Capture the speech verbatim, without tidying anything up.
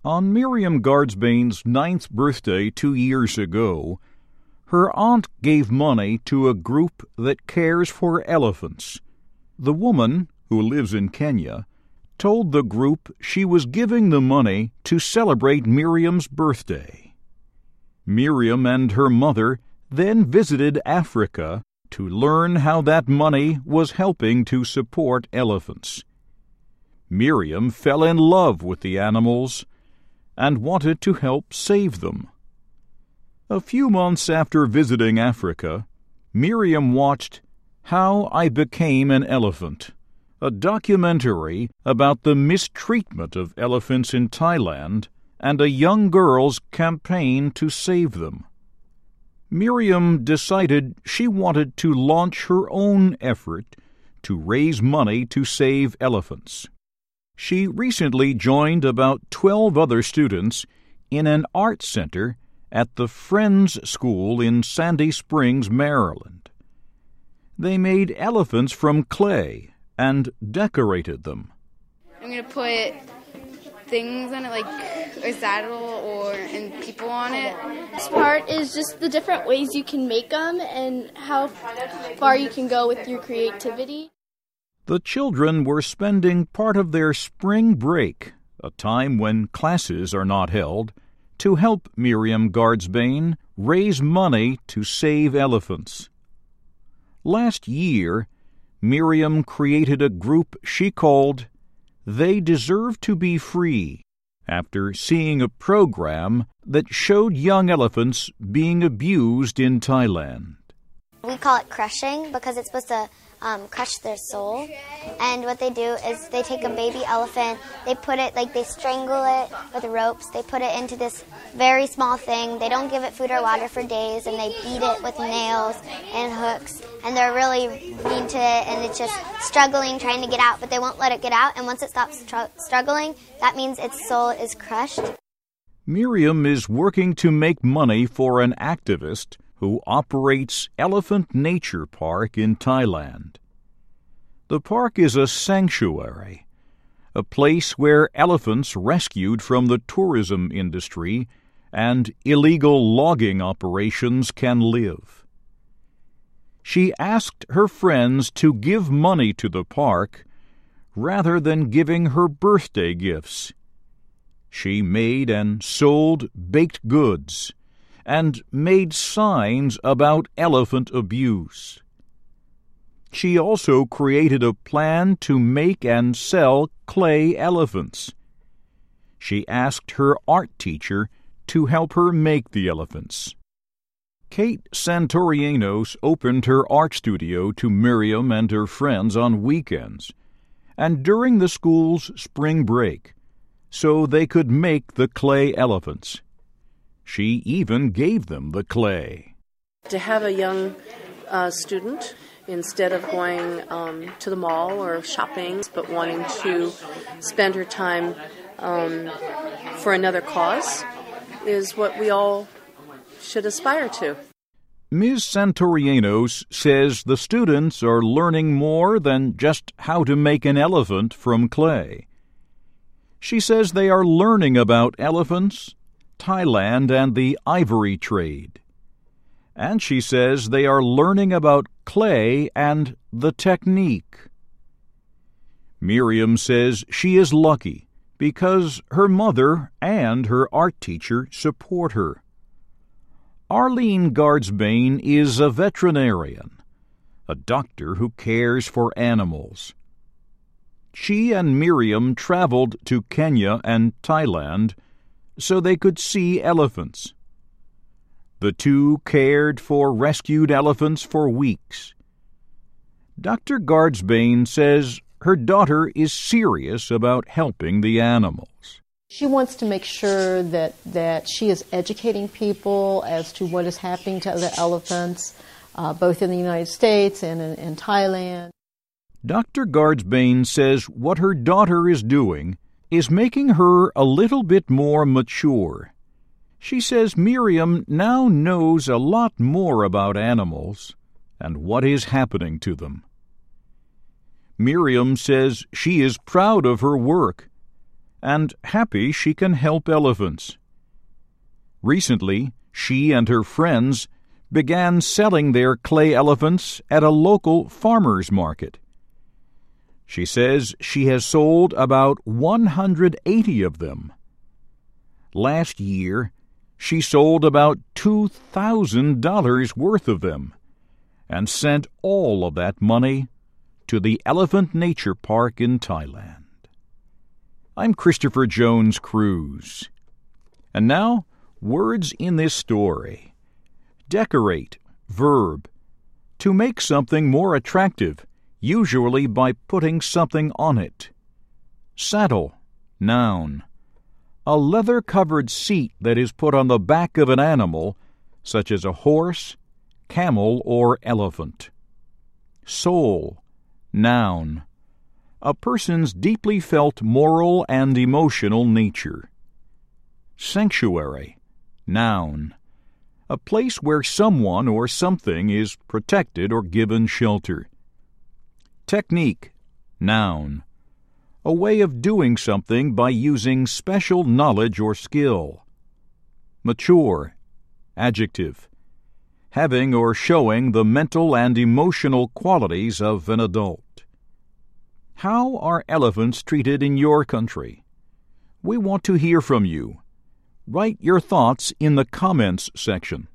On Miriam Gardsbane's ninth birthday two years ago, her aunt gave money to a group that cares for elephants. The woman, who lives in Kenya, told the group she was giving the money to celebrate Miriam's birthday. Miriam and her mother then visited Africa to learn how that money was helping to support elephants. Miriam fell in love with the animals and wanted to help save them. A few months after visiting Africa, Miriam watched How I Became an Elephant, a documentary about the mistreatment of elephants in Thailand and a young girl's campaign to save them. Miriam decided she wanted to launch her own effort to raise money to save elephants. She recently joined about twelve other students in an art center at the Friends School in Sandy Springs, Maryland. They made elephants from clay and decorated them. I'm going to put things on it, like a saddle or and people on it. This part is just the different ways you can make them and how far you can go with your creativity. The children were spending part of their spring break, a time when classes are not held, to help Miriam Gardsbane raise money to save elephants. Last year, Miriam created a group she called They Deserve to Be Free, after seeing a program that showed young elephants being abused in Thailand. We call it crushing because it's supposed to um, crush their soul. And what they do is they take a baby elephant, they put it, like they strangle it with ropes, they put it into this very small thing. They don't give it food or water for days, and they beat it with nails and hooks. And they're really mean to it, and it's just struggling, trying to get out, but they won't let it get out. And once it stops tr- struggling, that means its soul is crushed. Miriam is working to make money for an activist who operates Elephant Nature Park in Thailand. The park is a sanctuary, a place where elephants rescued from the tourism industry and illegal logging operations can live. She asked her friends to give money to the park rather than giving her birthday gifts. She made and sold baked goods and made signs about elephant abuse. She also created a plan to make and sell clay elephants. She asked her art teacher to help her make the elephants. Kate Santorianos opened her art studio to Miriam and her friends on weekends and during the school's spring break, so they could make the clay elephants. She even gave them the clay. To have a young uh, student, instead of going um, to the mall or shopping, but wanting to spend her time um, for another cause, is what we all should aspire to. Miz Santorianos says the students are learning more than just how to make an elephant from clay. She says they are learning about elephants, Thailand, and the ivory trade. And she says they are learning about clay and the technique. Miriam says she is lucky because her mother and her art teacher support her. Arlene Gardsbane is a veterinarian, a doctor who cares for animals. She and Miriam traveled to Kenya and Thailand so they could see elephants. The two cared for rescued elephants for weeks. Doctor Gardsbane says her daughter is serious about helping the animals. She wants to make sure that, that she is educating people as to what is happening to other elephants, uh, both in the United States and in, in Thailand. Doctor Gardsbane says what her daughter is doing is making her a little bit more mature. She says Miriam now knows a lot more about animals and what is happening to them. Miriam says she is proud of her work and happy she can help elephants. Recently, she and her friends began selling their clay elephants at a local farmer's market. She says she has sold about one hundred eighty of them. Last year, she sold about two thousand dollars worth of them and sent all of that money to the Elephant Nature Park in Thailand. I'm Christopher Jones Cruz. And now, words in this story. Decorate, verb. To make something more attractive, usually by putting something on it. Saddle, noun. A leather-covered seat that is put on the back of an animal, such as a horse, camel, or elephant. Soul, noun. A person's deeply felt moral and emotional nature. Sanctuary, noun. A place where someone or something is protected or given shelter. Technique, noun. A way of doing something by using special knowledge or skill. Mature, adjective. Having or showing the mental and emotional qualities of an adult. How are elephants treated in your country? We want to hear from you. Write your thoughts in the comments section.